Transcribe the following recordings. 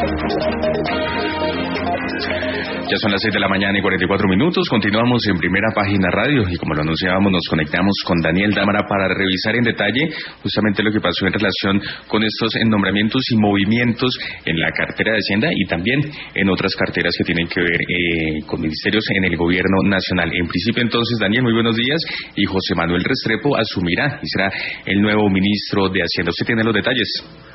Ya son las 6 de la mañana y 44 minutos. Continuamos en Primera Página Radio y como lo anunciábamos, nos conectamos con Daniel Dámara para revisar en detalle justamente lo que pasó en relación con estos nombramientos y movimientos en la cartera de Hacienda y también en otras carteras que tienen que ver con ministerios en el gobierno nacional. En principio, entonces, Daniel, muy buenos días. Y José Manuel Restrepo asumirá y será el nuevo ministro de Hacienda. ¿Usted tiene los detalles?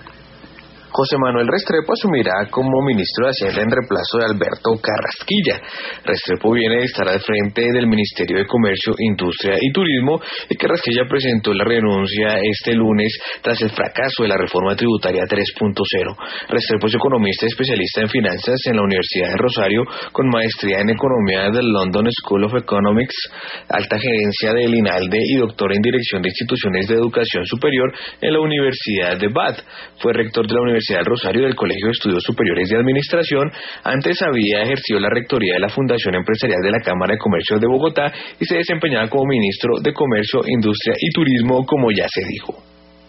José Manuel Restrepo asumirá como ministro de Hacienda en reemplazo de Alberto Carrasquilla. Restrepo viene de estar al frente del Ministerio de Comercio, Industria y Turismo y Carrasquilla presentó la renuncia este lunes tras el fracaso de la reforma tributaria 3.0. Restrepo es economista y especialista en finanzas en la Universidad de Rosario con maestría en economía del London School of Economics, alta gerencia del INALDE y doctor en dirección de instituciones de educación superior en la Universidad de Bath. Fue rector de la Universidad del Rosario del Colegio de Estudios Superiores de Administración. Antes había ejercido la rectoría de la Fundación Empresarial de la Cámara de Comercio de Bogotá y se desempeñaba como ministro de Comercio, Industria y Turismo, como ya se dijo.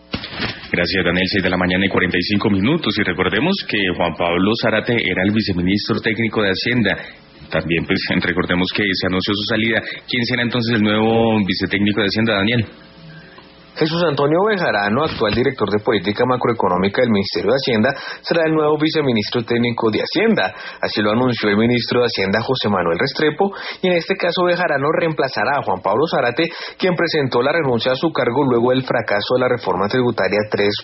Gracias, Daniel. 6 de la mañana y 45 minutos. Y recordemos que Juan Pablo Zárate era el viceministro técnico de Hacienda. También, pues, recordemos que se anunció su salida. ¿Quién será entonces el nuevo vicetécnico de Hacienda, Daniel? Jesús Antonio Bejarano, actual director de Política Macroeconómica del Ministerio de Hacienda, será el nuevo viceministro técnico de Hacienda. Así lo anunció el ministro de Hacienda, José Manuel Restrepo, y en este caso Bejarano reemplazará a Juan Pablo Zárate, quien presentó la renuncia a su cargo luego del fracaso de la reforma tributaria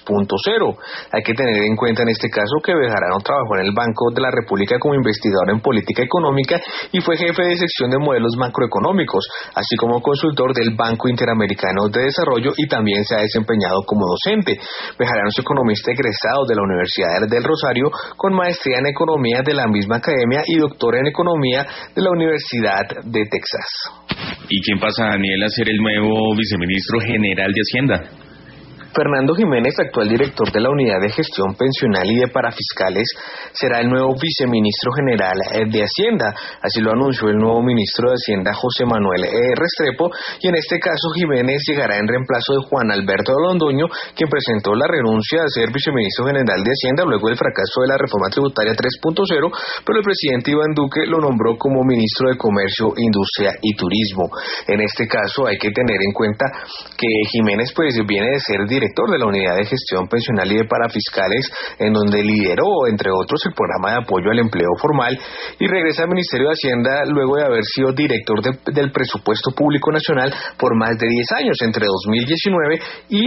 3.0. Hay que tener en cuenta en este caso que Bejarano trabajó en el Banco de la República como investigador en política económica y fue jefe de sección de modelos macroeconómicos, así como consultor del Banco Interamericano de Desarrollo y también se ha desempeñado como docente. Bejarano es economista egresado de la Universidad del Rosario con maestría en economía de la misma academia y doctor en economía de la Universidad de Texas. ¿Y quién pasa, Daniel, a ser el nuevo viceministro general de Hacienda? Fernando Jiménez, actual director de la Unidad de Gestión Pensional y de Parafiscales, será el nuevo viceministro general de Hacienda. Así lo anunció el nuevo ministro de Hacienda, José Manuel Restrepo, y en este caso Jiménez llegará en reemplazo de Juan Alberto Londoño, quien presentó la renuncia a ser viceministro general de Hacienda luego del fracaso de la reforma tributaria 3.0, pero el presidente Iván Duque lo nombró como ministro de Comercio, Industria y Turismo. En este caso hay que tener en cuenta que Jiménez pues viene de ser director de la Unidad de Gestión Pensional y de Parafiscales, en donde lideró, entre otros, el programa de apoyo al empleo formal, y regresa al Ministerio de Hacienda luego de haber sido director del Presupuesto Público Nacional por más de 10 años, entre 2009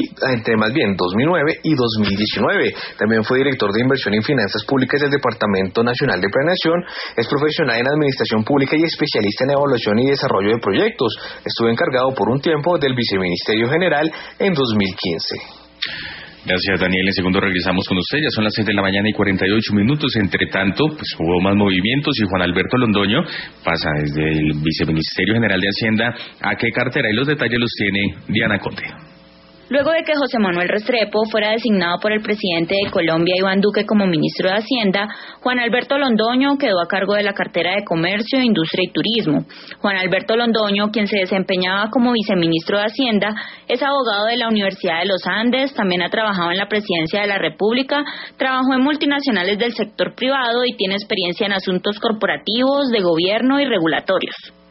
y 2019. También fue director de Inversión en Finanzas Públicas del Departamento Nacional de Planeación, es profesional en Administración Pública y especialista en Evaluación y Desarrollo de Proyectos. Estuvo encargado por un tiempo del Viceministerio General en 2015. Gracias, Daniel. En segundo regresamos con usted. Ya son las 6 de la mañana y 48 minutos. Entre tanto, pues hubo más movimientos y Juan Alberto Londoño pasa desde el Viceministerio General de Hacienda a qué cartera, y los detalles los tiene Diana Conde. Luego de que José Manuel Restrepo fuera designado por el presidente de Colombia, Iván Duque, como ministro de Hacienda, Juan Alberto Londoño quedó a cargo de la cartera de Comercio, Industria y Turismo. Juan Alberto Londoño, quien se desempeñaba como viceministro de Hacienda, es abogado de la Universidad de los Andes, también ha trabajado en la Presidencia de la República, trabajó en multinacionales del sector privado y tiene experiencia en asuntos corporativos, de gobierno y regulatorios.